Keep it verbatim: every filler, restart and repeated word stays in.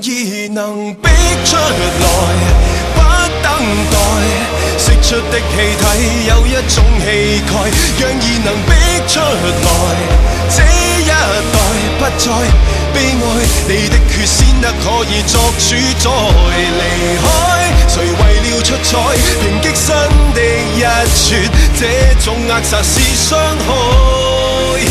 意能逼出來，不等待。釋出的氣體有一種氣概，讓意能逼出來。這一代不再悲哀，你的血先得可以作主宰。離開，誰為了出彩，抨擊新的一撮，這種扼殺是傷害。